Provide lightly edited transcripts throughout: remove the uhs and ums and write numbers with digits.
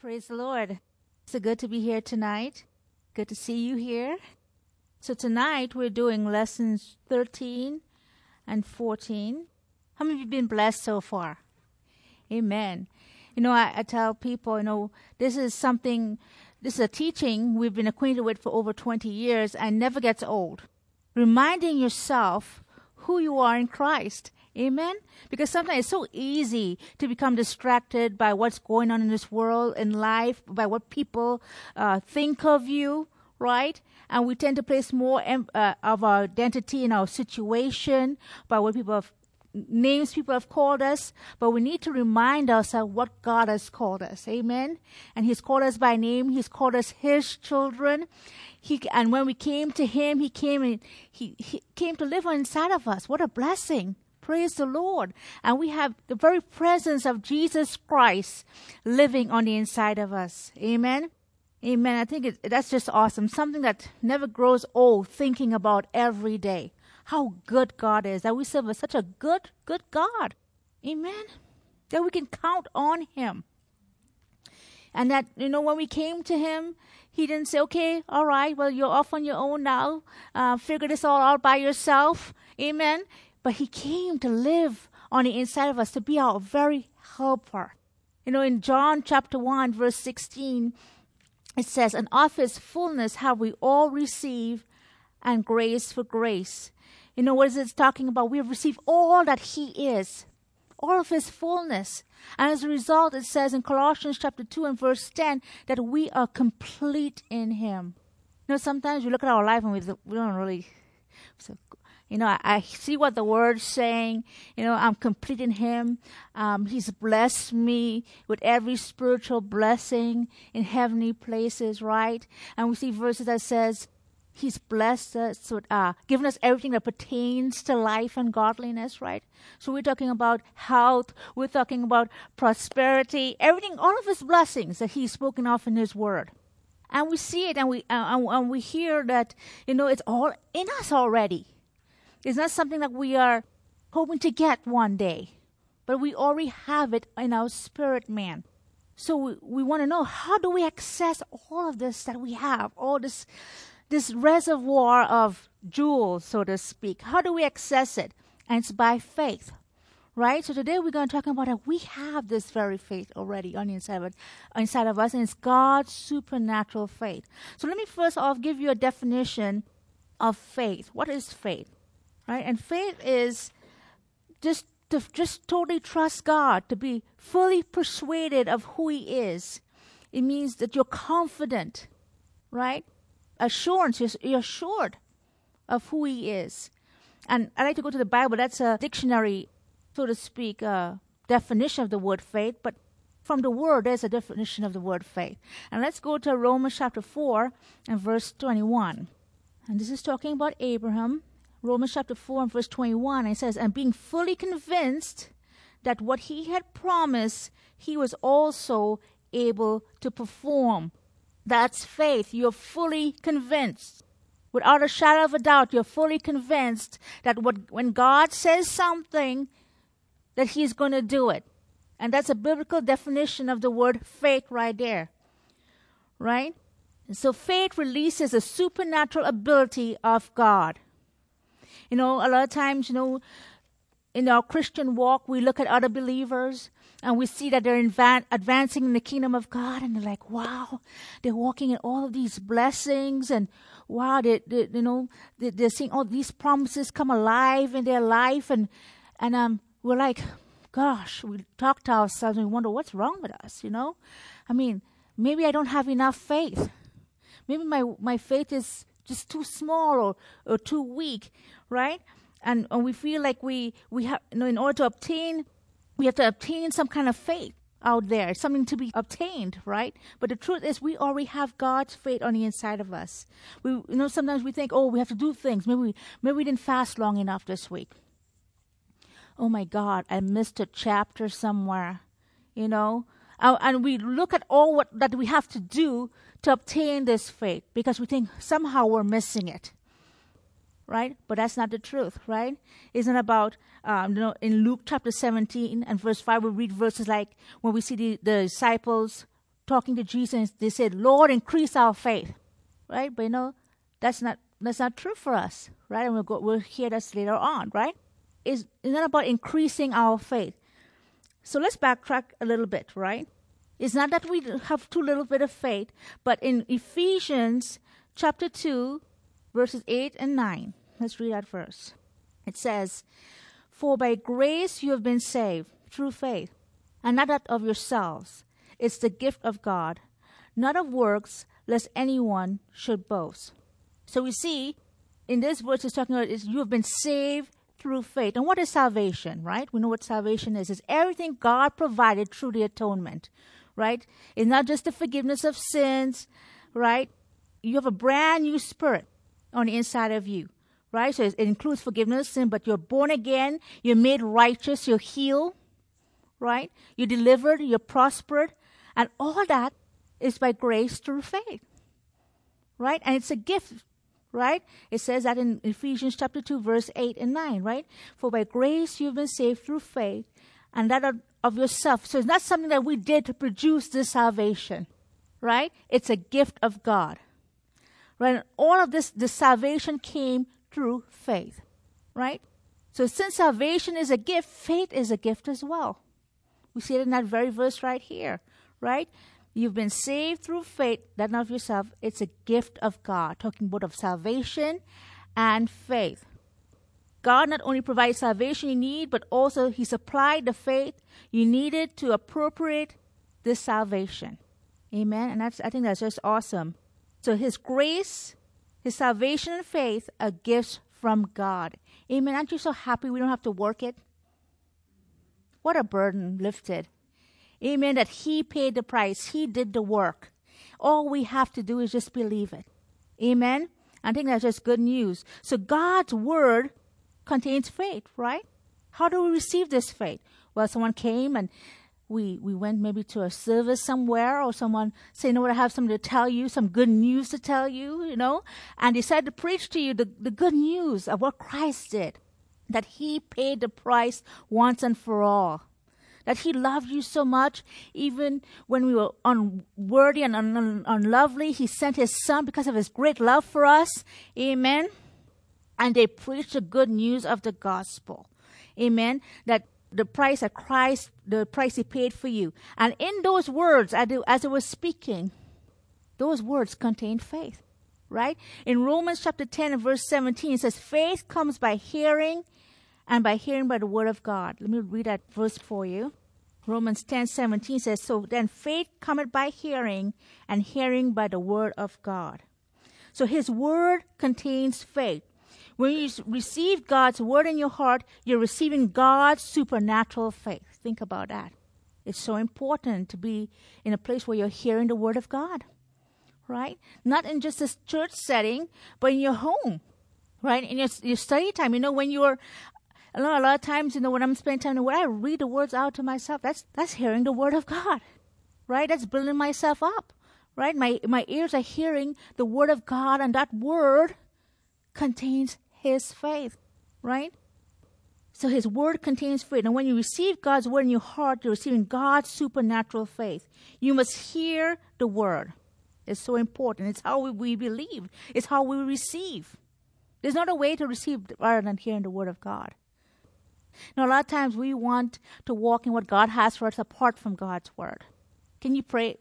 Praise the Lord. It's so good to be here tonight. Good to see you here. So tonight we're doing lessons 13 and 14. How many of you have been blessed so far? Amen. I tell people, this is a teaching we've been acquainted with for over 20 years and never gets old. Reminding yourself who you are in Christ. Amen? Because sometimes it's so easy to become distracted by what's going on in this world, in life, by what people think of you, right? And we tend to place more of our identity in our situation, by what names people have called us. But we need to remind ourselves what God has called us. Amen? And He's called us by name. He's called us His children. And when we came to Him, He came to live inside of us. What a blessing. Praise the Lord. And we have the very presence of Jesus Christ living on the inside of us. Amen? Amen. I think that's just awesome. Something that never grows old, thinking about every day. How good God is. That we serve such a good God. Amen? That we can count on Him. And that, when we came to Him, He didn't say, okay, all right, well, you're off on your own now. Figure this all out by yourself. Amen? But He came to live on the inside of us, to be our very helper. In John chapter 1, verse 16, it says, and of His fullness have we all received, and grace for grace. What is it talking about? We have received all that He is, all of His fullness. And as a result, it says in Colossians chapter 2 and verse 10, that we are complete in Him. Sometimes we look at our life and we don't really... I see what the word's saying. I'm complete in Him. He's blessed me with every spiritual blessing in heavenly places, right? And we see verses that says He's blessed us with, given us everything that pertains to life and godliness, right? So we're talking about health. We're talking about prosperity. Everything, all of His blessings that He's spoken of in His word. And we see it and we hear that, it's all in us already. It's not something that we are hoping to get one day, but we already have it in our spirit man. So we want to know, how do we access all of this that we have, all this reservoir of jewels, so to speak? How do we access it? And it's by faith, right? So today we're going to talk about that we have this very faith already on the inside of us, and it's God's supernatural faith. So let me first off give you a definition of faith. What is faith? Right? And faith is just to totally trust God, to be fully persuaded of who He is. It means that you're confident, right? Assurance, you're assured of who He is. And I like to go to the Bible. That's a dictionary, so to speak, definition of the word faith. But from the word, there's a definition of the word faith. And let's go to Romans chapter 4 and verse 21. And this is talking about Abraham. Romans chapter 4 and verse 21, it says, and being fully convinced that what He had promised, He was also able to perform. That's faith. You're fully convinced. Without a shadow of a doubt, you're fully convinced that when God says something, that He's going to do it. And that's a biblical definition of the word faith right there. Right? And so faith releases a supernatural ability of God. A lot of times, in our Christian walk, we look at other believers and we see that they're advancing in the kingdom of God, and they're like, wow, they're walking in all of these blessings, and wow, they're seeing all these promises come alive in their life, and we're like, gosh, we talk to ourselves and we wonder what's wrong with us, maybe I don't have enough faith. Maybe my faith is just too small or too weak, right? And we feel like we have, in order to obtain, we have to obtain some kind of faith out there, something to be obtained, right? But the truth is, we already have God's faith on the inside of us. Sometimes we think, we have to do things. Maybe we didn't fast long enough this week. Oh my God, I missed a chapter somewhere, And we look at all that we have to do to obtain this faith, because we think somehow we're missing it, right? But that's not the truth, right? It's not about, in Luke chapter 17 and verse 5, we read verses like when we see the disciples talking to Jesus, they said, Lord, increase our faith. Right? But that's not true for us. Right? And we'll hear that later on, right? It's not about increasing our faith. So let's backtrack a little bit, right? It's not that we have too little bit of faith, but in Ephesians chapter 2, verses 8 and 9, let's read that verse. It says, For by grace you have been saved through faith, and not that of yourselves. It's the gift of God, not of works, lest anyone should boast. So we see in this verse it's talking about is you have been saved through faith. And what is salvation, right? We know what salvation is. It's everything God provided through the atonement, right? It's not just the forgiveness of sins, right? You have a brand new spirit on the inside of you, right? So it includes forgiveness of sin, but you're born again, you're made righteous, you're healed, right? You're delivered, you're prospered, and all that is by grace through faith, right? And it's a gift, right? It says that in Ephesians chapter 2, verse 8 and 9, right? For by grace you've been saved through faith, and that of yourself. So it's not something that we did to produce this salvation, right? It's a gift of God, right? And all of this salvation came through faith, right? So since salvation is a gift, faith is a gift as well. We see it in that very verse right here, right? You've been saved through faith, that not of yourself. It's a gift of God, talking both of salvation and faith. God not only provides salvation you need, but also He supplied the faith you needed to appropriate this salvation. Amen? And I think that's just awesome. So His grace, His salvation and faith are gifts from God. Amen? Aren't you so happy we don't have to work it? What a burden lifted. Amen, that He paid the price. He did the work. All we have to do is just believe it. Amen? I think that's just good news. So God's word contains faith, right? How do we receive this faith? Well, someone came and we went maybe to a service somewhere, or someone said, I have something to tell you, some good news to tell you, and decided to preach to you the good news of what Christ did, that He paid the price once and for all. That He loved you so much, even when we were unworthy and unlovely, He sent His Son because of His great love for us. Amen. And they preached the good news of the gospel. Amen. That the price that Christ, the price He paid for you. And in those words, as I was speaking, those words contain faith. Right? In Romans chapter 10 and verse 17, it says, faith comes by hearing, and by hearing by the word of God. Let me read that verse for you. Romans 10:17 says, So then faith cometh by hearing, and hearing by the word of God. So His word contains faith. When you receive God's word in your heart, you're receiving God's supernatural faith. Think about that. It's so important to be in a place where you're hearing the word of God, right? Not in just a church setting, but in your home, right? In your study time. When you're a lot of times, when I'm spending time, when I read the words out to myself, that's hearing the word of God, right? That's building myself up, right? My ears are hearing the word of God, and that word contains His faith, right? So His word contains faith. And when you receive God's word in your heart, you're receiving God's supernatural faith. You must hear the word. It's so important. It's how we believe. It's how we receive. There's not a way to receive other than hearing the word of God. Now, a lot of times we want to walk in what God has for us apart from God's word. Can you pray?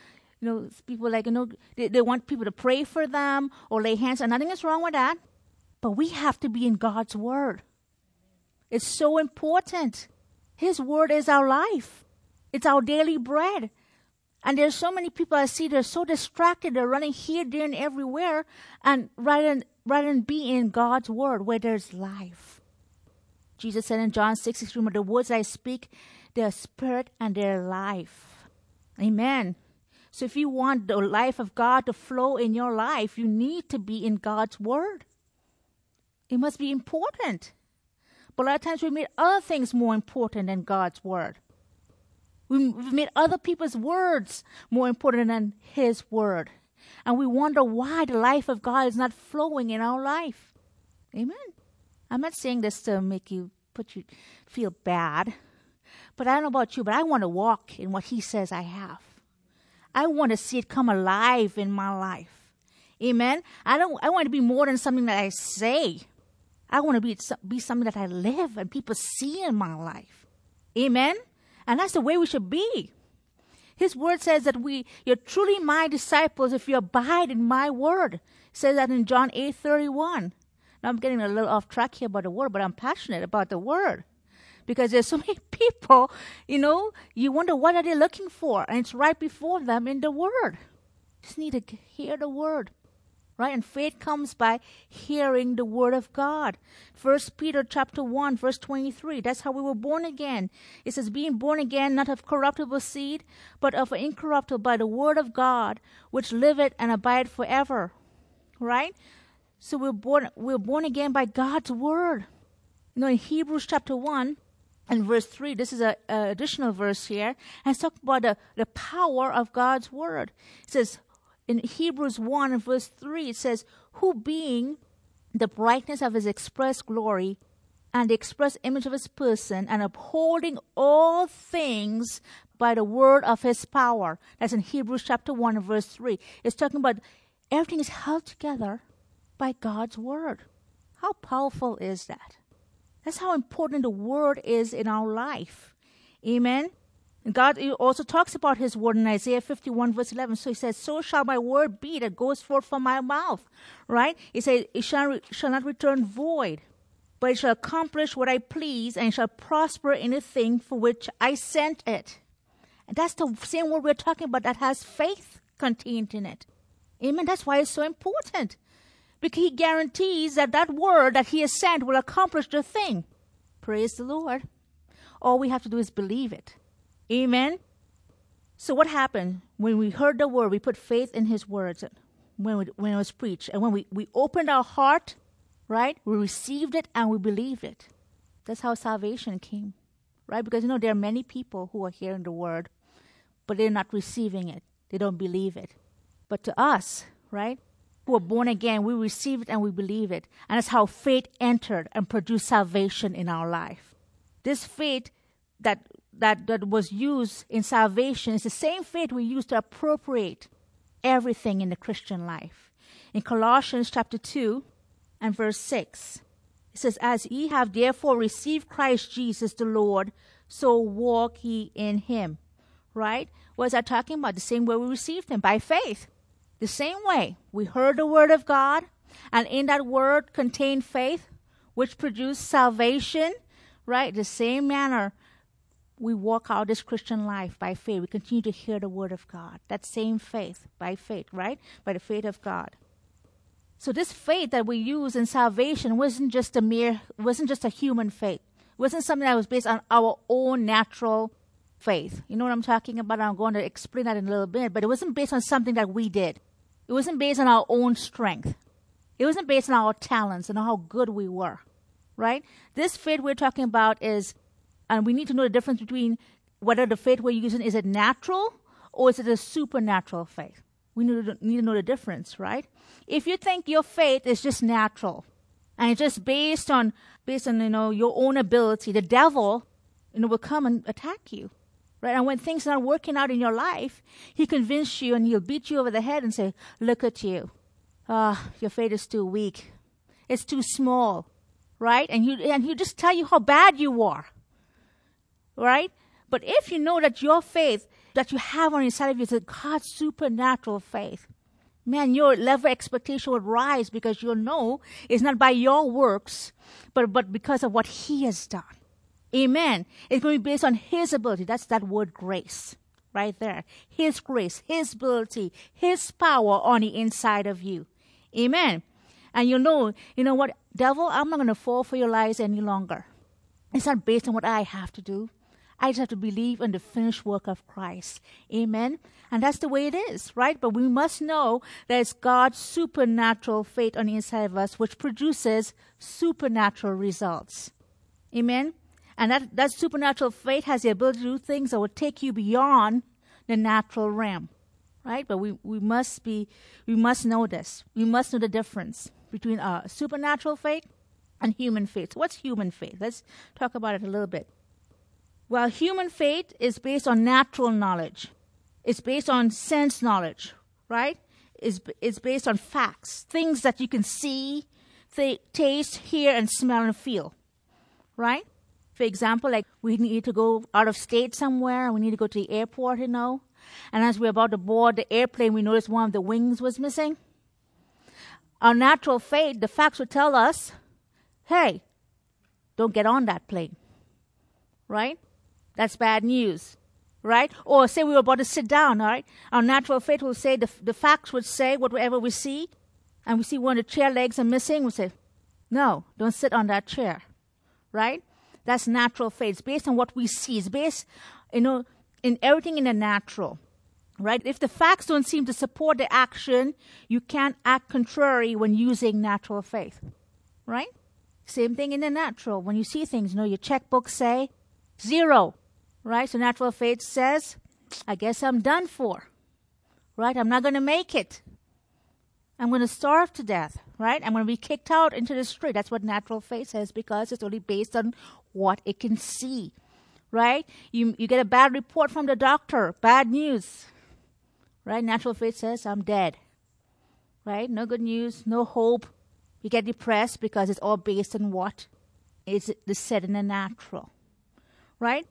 People they want people to pray for them or lay hands, and nothing is wrong with that. But we have to be in God's word. It's so important. His word is our life. It's our daily bread. And there's so many people I see, they're so distracted, they're running here, there, and everywhere, and rather than be in God's word where there's life. Jesus said in John 6:16, the words I speak, they're spirit and they're life. Amen. So if you want the life of God to flow in your life, you need to be in God's word. It must be important. But a lot of times we make other things more important than God's word. We've made other people's words more important than His word. And we wonder why the life of God is not flowing in our life. Amen. I'm not saying this to make you feel bad. But I don't know about you, but I want to walk in what He says I have. I want to see it come alive in my life. Amen. I want to be more than something that I say. I want to be something that I live and people see in my life. Amen. And that's the way we should be. His word says that you're truly my disciples if you abide in my word. It says that in John 8:31. Now I'm getting a little off track here about the word, but I'm passionate about the word. Because there's so many people, you wonder what are they looking for? And it's right before them in the word. Just need to hear the word. Right? And faith comes by hearing the word of God. 1 Peter chapter 1, verse 23. That's how we were born again. It says, being born again, not of corruptible seed, but of incorruptible by the word of God, which liveth and abideth forever. Right? So we're born again by God's word. In Hebrews chapter 1 and verse 3, this is an additional verse here, and it's talking about the power of God's word. It says, in Hebrews 1 and verse 3, it says, who being the brightness of his express glory and the express image of his person, and upholding all things by the word of his power. That's in Hebrews chapter 1 and verse 3. It's talking about everything is held together by God's word. How powerful is that? That's how important the word is in our life. Amen. God also talks about his word in Isaiah 51 verse 11. So he says, so shall my word be that goes forth from my mouth. Right? He says, it shall not return void, but it shall accomplish what I please, and it shall prosper in the thing for which I sent it. And that's the same word we're talking about that has faith contained in it. Amen. That's why it's so important. Because he guarantees that word that he has sent will accomplish the thing. Praise the Lord. All we have to do is believe it. Amen. So what happened when we heard the word? We put faith in his words when it was preached. And when we opened our heart, right, we received it and we believed it. That's how salvation came, right? Because, there are many people who are hearing the word, but they're not receiving it. They don't believe it. But to us, right, who are born again, we receive it and we believe it. And that's how faith entered and produced salvation in our life. This faith that was used in salvation is the same faith we use to appropriate everything in the Christian life. In Colossians chapter 2 and verse 6, it says, as ye have therefore received Christ Jesus the Lord, so walk ye in him. Right? What is that talking about? The same way we received him, by faith. The same way we heard the word of God, and in that word contained faith, which produced salvation. Right? The same manner we walk out this Christian life by faith. We continue to hear the word of God. That same faith, by faith, right? By the faith of God. So this faith that we use in salvation wasn't just a human faith. It wasn't something that was based on our own natural faith. You know what I'm talking about? I'm going to explain that in a little bit. But it wasn't based on something that we did. It wasn't based on our own strength. It wasn't based on our talents and how good we were. Right? This faith we're talking about is, and we need to know the difference between whether the faith we're using, is it natural or is it a supernatural faith? We need to know the difference, right? If you think your faith is just natural and it's just based on your own ability, the devil will come and attack you, right? And when things are not working out in your life, he convinces you and he'll beat you over the head and say, "Look at you, your faith is too weak, it's too small," right? And he'll just tell you how bad you are. Right? But if you know that your faith that you have on the inside of you is a God's supernatural faith, man, your level of expectation would rise because you'll know it's not by your works, but because of what he has done. Amen. It's going to be based on his ability. That's that word grace right there. His grace, his ability, his power on the inside of you. Amen. And you know what, devil, I'm not going to fall for your lies any longer. It's not based on what I have to do. I just have to believe in the finished work of Christ. Amen? And that's the way it is, right? But we must know that it's God's supernatural faith on the inside of us which produces supernatural results. Amen? And that supernatural faith has the ability to do things that will take you beyond the natural realm, right? But we must know this. We must know the difference between supernatural faith and human faith. So what's human faith? Let's talk about it a little bit. Well, human faith is based on natural knowledge. It's based on sense knowledge, right? It's based on facts, things that you can see, taste, hear, and smell and feel, right? For example, like we need to go out of state somewhere, and we need to go to the airport, and as we're about to board the airplane, we noticed one of the wings was missing. Our natural faith, the facts would tell us, hey, don't get on that plane, right? That's bad news, right? Or say we were about to sit down, all right? Our natural faith will say, the facts would say, whatever we see, and we see one of the chair legs are missing, we say, no, don't sit on that chair, right? That's natural faith. It's based on what we see. It's based, in everything in the natural, right? If the facts don't seem to support the action, you can't act contrary when using natural faith, right? Same thing in the natural. When you see things, your checkbooks say 0, right? So natural faith says, I guess I'm done for, right? I'm not going to make it. I'm going to starve to death, right? I'm going to be kicked out into the street. That's what natural faith says, because it's only based on what it can see, right? You get a bad report from the doctor, bad news, right? Natural faith says, I'm dead, right? No good news, no hope. You get depressed because it's all based on what is said in the natural, right?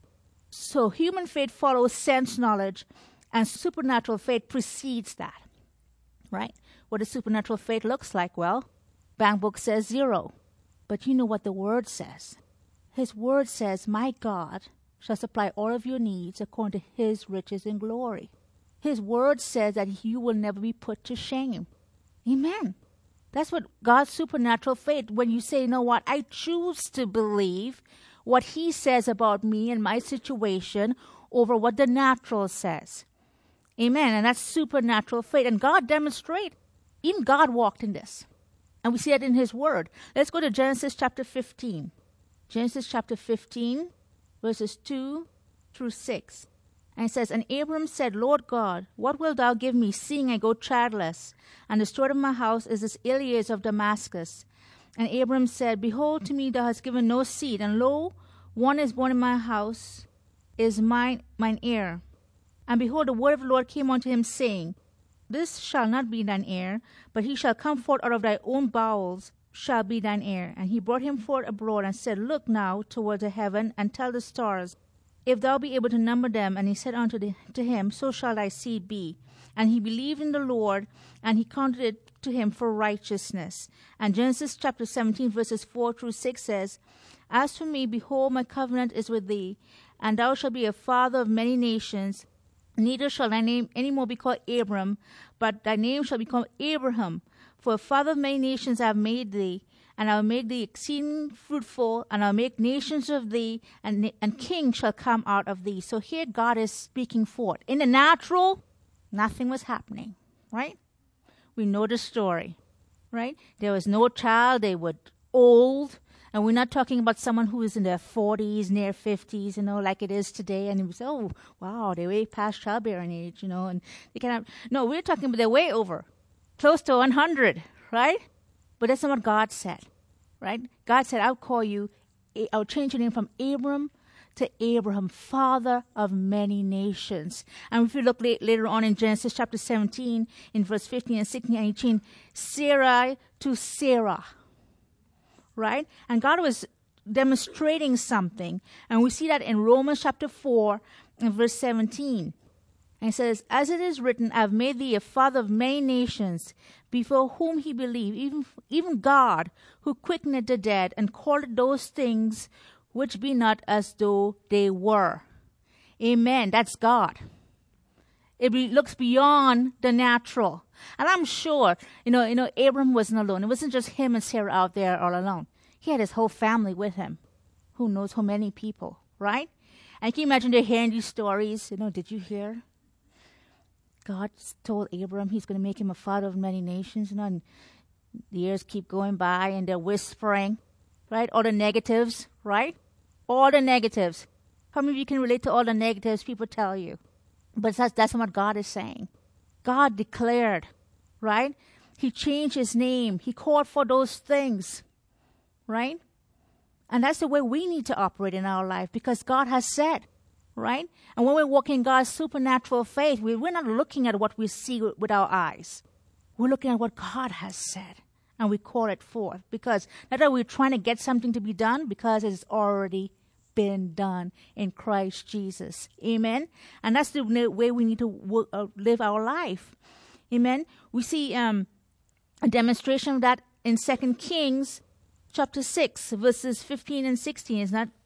So human faith follows sense knowledge, and supernatural faith precedes that, right? What does supernatural faith looks like? Well, Bank Book says 0. But you know what the Word says. His Word says, my God shall supply all of your needs according to His riches and glory. His Word says that you will never be put to shame. Amen. That's what God's supernatural faith, when you say, you know what, I choose to believe what He says about me and my situation over what the natural says. Amen. And that's supernatural faith. And God demonstrates. Even God walked in this. And we see that in His Word. Let's go to Genesis chapter 15. Genesis chapter 15, verses 2 through 6. And it says, And Abram said, Lord God, what wilt thou give me, seeing I go childless? And the steward of my house is this Eliezer of Damascus. And Abram said, Behold, to me thou hast given no seed, and lo, one is born in my house, is mine heir. And behold, the word of the Lord came unto him, saying, This shall not be thine heir, but he shall come forth out of thy own bowels, shall be thine heir. And he brought him forth abroad, and said, Look now toward the heaven, and tell the stars, if thou be able to number them. And he said unto him, So shall thy seed be. And he believed in the Lord, and he counted it to him for righteousness. And Genesis chapter 17, verses 4 through 6 says, As for me, behold, my covenant is with thee, and thou shalt be a father of many nations. Neither shall thy name any more be called Abram, but thy name shall be called Abraham. For a father of many nations I have made thee, and I will make thee exceeding fruitful, and I will make nations of thee, and kings shall come out of thee. So here God is speaking forth. In the natural, nothing was happening, right? We know the story, right? There was no child. They were old. And we're not talking about someone who is in their 40s, near 50s, like it is today. And we say, oh, wow, they're way past childbearing age, and they cannot. No, we're talking about they're way over, close to 100, right? But that's not what God said, right? God said, I'll change your name from Abram to Abraham, father of many nations. And if you look later on in Genesis chapter 17, in verse 15 and 16 and 18, Sarai to Sarah. Right? And God was demonstrating something. And we see that in Romans chapter 4 and verse 17. And it says, As it is written, I have made thee a father of many nations, before whom he believed, even God, who quickeneth the dead, and calleth those things which be not as though they were. Amen. That's God. It looks beyond the natural. And I'm sure, Abram wasn't alone. It wasn't just him and Sarah out there all alone. He had his whole family with him. Who knows how many people, right? And can you imagine they're hearing these stories? Did you hear? God told Abram he's going to make him a father of many nations. And the years keep going by and they're whispering, right? All the negatives, right? All the negatives. How many of you can relate to all the negatives people tell you? But that's what God is saying. God declared, right? He changed his name. He called for those things, right? And that's the way we need to operate in our life, because God has said, right? And when we walk in God's supernatural faith, we're not looking at what we see with our eyes. We're looking at what God has said, and we call it forth. Because not that we're trying to get something to be done, because it's already been done in Christ Jesus. Amen? And that's the way we need to live our life. Amen? We see a demonstration of that in 2 Kings chapter 6, verses 15 and 16. It's not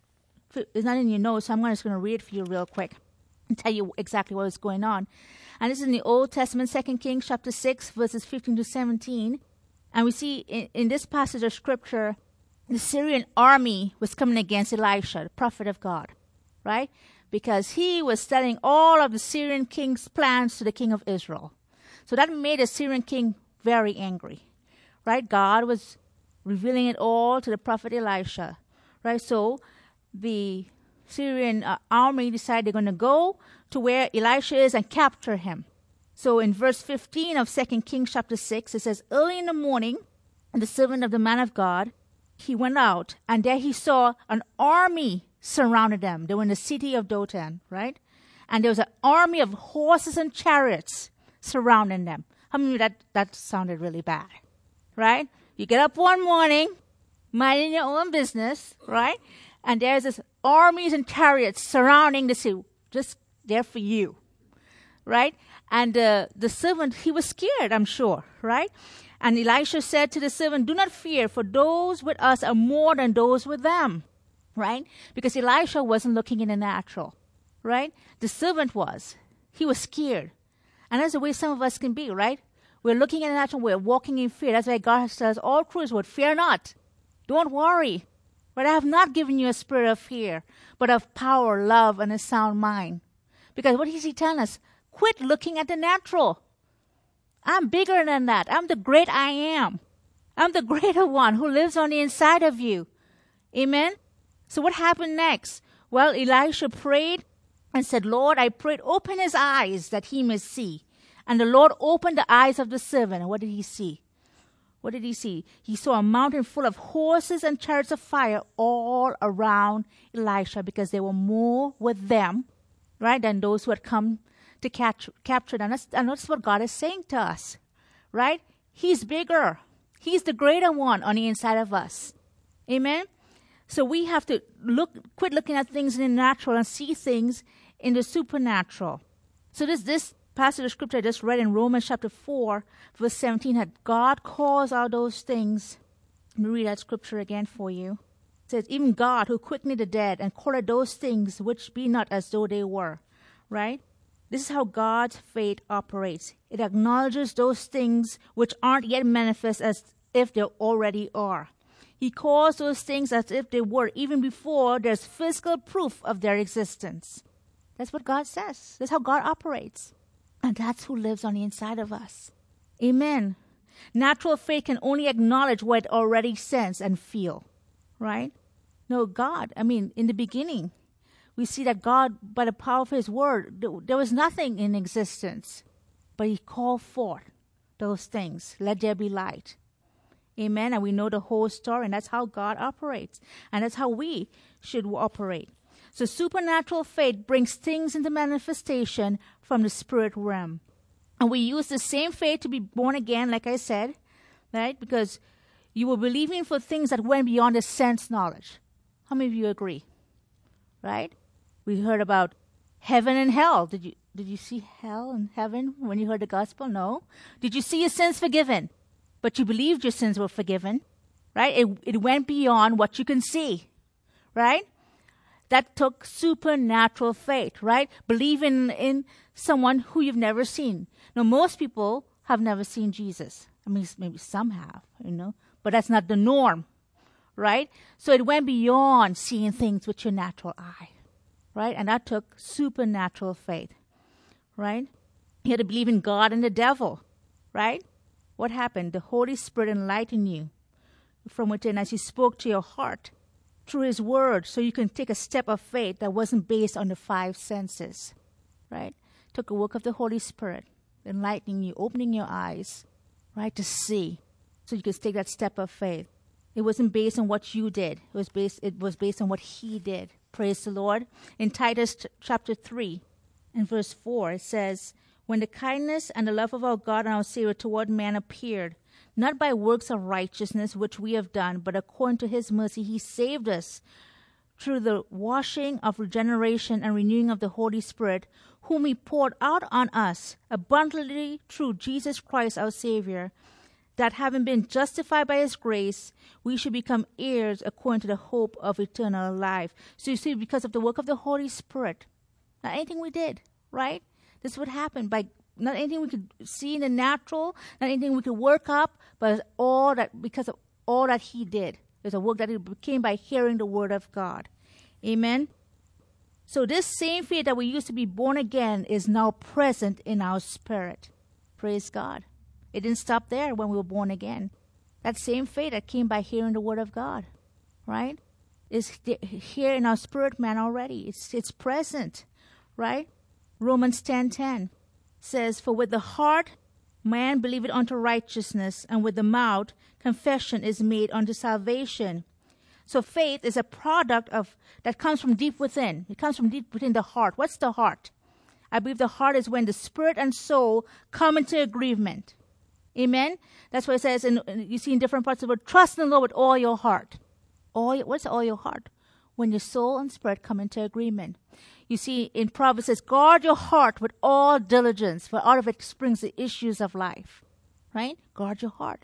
in your notes, so I'm just going to read it for you real quick and tell you exactly what is going on. And this is in the Old Testament, 2 Kings chapter 6, verses 15 to 17. And we see in this passage of Scripture, the Syrian army was coming against Elisha, the prophet of God, right? Because he was telling all of the Syrian king's plans to the king of Israel. So that made the Syrian king very angry, right? God was revealing it all to the prophet Elisha, right? So the Syrian army decided they're going to go to where Elisha is and capture him. So in verse 15 of 2 Kings chapter 6, it says, early in the morning, the servant of the man of God, he went out, and there he saw an army surrounded them. They were in the city of Dothan, right? And there was an army of horses and chariots surrounding them. How many of you that sounded really bad, right? You get up one morning, minding your own business, right? And there's this armies and chariots surrounding the city, just there for you, right? And the servant, he was scared, I'm sure, right? And Elisha said to the servant, do not fear, for those with us are more than those with them, right? Because Elisha wasn't looking in the natural, right? The servant was. He was scared. And that's the way some of us can be, right? We're looking in the natural, we're walking in fear. That's why God says all through His word, fear not. Don't worry. But I have not given you a spirit of fear, but of power, love, and a sound mind. Because what is He telling us? Quit looking at the natural. I'm bigger than that. I'm the great I am. I'm the greater one who lives on the inside of you. Amen? So what happened next? Well, Elisha prayed and said, Lord, I prayed, open his eyes that he may see. And the Lord opened the eyes of the servant. And what did he see? What did he see? He saw a mountain full of horses and chariots of fire all around Elisha, because there were more with them, right, than those who had come to capture them. And that's what God is saying to us, right? He's bigger. He's the greater one on the inside of us. Amen? So we have to quit looking at things in the natural and see things in the supernatural. So this passage of Scripture I just read in Romans chapter 4, verse 17, had God calls out those things. Let me read that Scripture again for you. It says, even God who quickened the dead and called those things which be not as though they were, right? This is how God's faith operates. It acknowledges those things which aren't yet manifest as if they already are. He calls those things as if they were, even before there's physical proof of their existence. That's what God says. That's how God operates. And that's who lives on the inside of us. Amen. Natural faith can only acknowledge what it already sense and feel, right? No, God, in the beginning, we see that God, by the power of His word, there was nothing in existence. But He called forth those things. Let there be light. Amen. And we know the whole story, and that's how God operates. And that's how we should operate. So supernatural faith brings things into manifestation from the spirit realm. And we use the same faith to be born again, like I said, right? Because you were believing for things that went beyond the sense knowledge. How many of you agree? Right? We heard about heaven and hell. Did you see hell and heaven when you heard the gospel? No. Did you see your sins forgiven? But you believed your sins were forgiven, right? It went beyond what you can see, right? That took supernatural faith, right? Believing in someone who you've never seen. Now, most people have never seen Jesus. Maybe some have, but that's not the norm, right? So it went beyond seeing things with your natural eye, right? And that took supernatural faith, right? You had to believe in God and the devil, right? What happened? The Holy Spirit enlightened you from within as He spoke to your heart through His word, so you can take a step of faith that wasn't based on the five senses, right? Took a work of the Holy Spirit, enlightening you, opening your eyes, right, to see, so you could take that step of faith. It wasn't based on what you did. It was based on what He did Praise the Lord. In Titus chapter 3 and verse 4, it says, when the kindness and the love of our God and our Savior toward man appeared, not by works of righteousness which we have done, but according to his mercy he saved us through the washing of regeneration and renewing of the Holy Spirit, whom he poured out on us abundantly through Jesus Christ our Savior, that having been justified by his grace, we should become heirs according to the hope of eternal life. So you see, because of the work of the Holy Spirit, not anything we did, right? This would happen by not anything we could see in the natural, not anything we could work up, but all that because of all that he did. There's a work that it became by hearing the word of God. Amen. So this same faith that we used to be born again is now present in our spirit. Praise God. It didn't stop there when we were born again. That same faith that came by hearing the word of God, right, is here in our spirit man already. It's present, right? Romans 10:10 says, for with the heart man believeth unto righteousness, and with the mouth confession is made unto salvation. So faith is a product that comes from deep within. It comes from deep within the heart. What's the heart? I believe the heart is when the spirit and soul come into agreement. Amen? That's what it says, you see in different parts of the word, trust in the Lord with all your heart. What's all your heart? When your soul and spirit come into agreement. You see, in Proverbs it says, guard your heart with all diligence, for out of it springs the issues of life. Right? Guard your heart.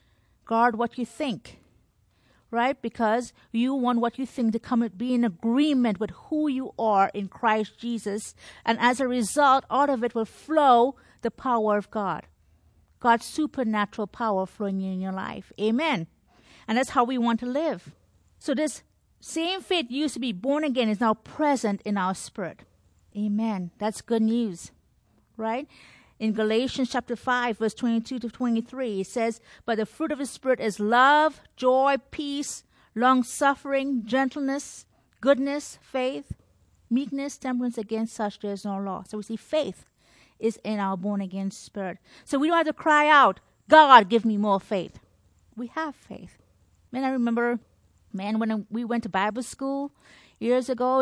Guard what you think. Right? Because you want what you think to be in agreement with who you are in Christ Jesus. And as a result, out of it will flow the power of God. God's supernatural power flowing in your life. Amen. And that's how we want to live. So this same faith used to be born again is now present in our spirit. Amen. That's good news. Right? In Galatians chapter 5, verse 22 to 23, it says, but the fruit of the Spirit is love, joy, peace, long-suffering, gentleness, goodness, faith, meekness, temperance. Against such there is no law. So we see faith is in our born-again spirit. So we don't have to cry out, God, give me more faith. We have faith. Man, I remember, when we went to Bible school years ago,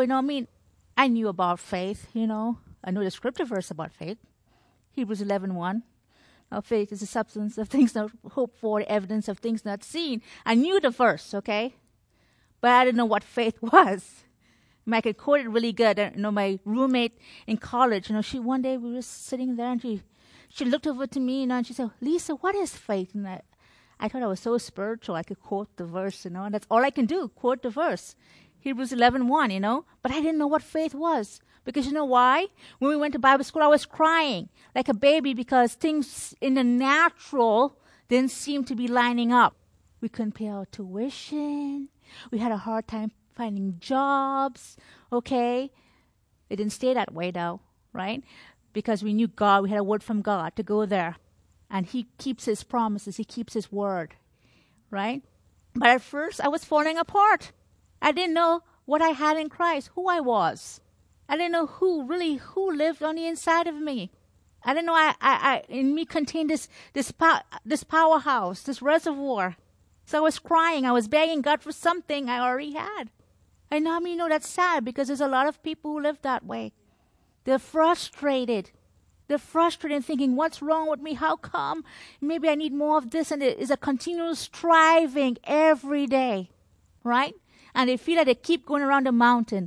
I knew about faith, I know the scripture verse about faith. Hebrews 11:1. Now faith is the substance of things not hoped for, the evidence of things not seen. I knew the verse, okay? But I didn't know what faith was. I could quote it really good. My roommate in college, one day we were sitting there and she looked over to me, and she said, Lisa, what is faith? And I thought I was so spiritual I could quote the verse, and that's all I can do, quote the verse. Hebrews 11:1, But I didn't know what faith was. Because you know why? When we went to Bible school, I was crying like a baby because things in the natural didn't seem to be lining up. We couldn't pay our tuition. We had a hard time finding jobs, okay? It didn't stay that way though, right? Because we knew God, we had a word from God to go there. And he keeps his promises, he keeps his word, right? But at first, I was falling apart. I didn't know what I had in Christ, who I was. I didn't know who lived on the inside of me. I didn't know I in me contained this powerhouse, this reservoir. So I was crying. I was begging God for something I already had. And now that's sad because there's a lot of people who live that way. They're frustrated. They're frustrated thinking, what's wrong with me? How come? Maybe I need more of this. And it is a continual striving every day, right? And they feel like they keep going around the mountain,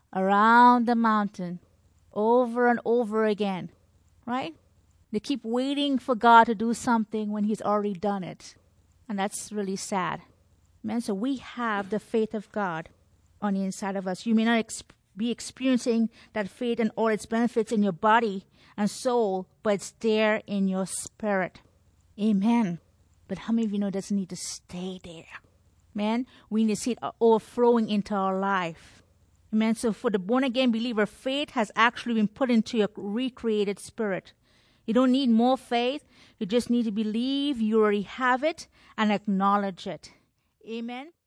over and over again, right? They keep waiting for God to do something when he's already done it. And that's really sad. Man, so we have the faith of God on the inside of us. You may not be experiencing that faith and all its benefits in your body and soul, but it's there in your spirit. Amen. But how many of you know it doesn't need to stay there? Man, we need to see it overflowing into our life. Amen. So for the born-again believer, faith has actually been put into your recreated spirit. You don't need more faith. You just need to believe you already have it and acknowledge it. Amen.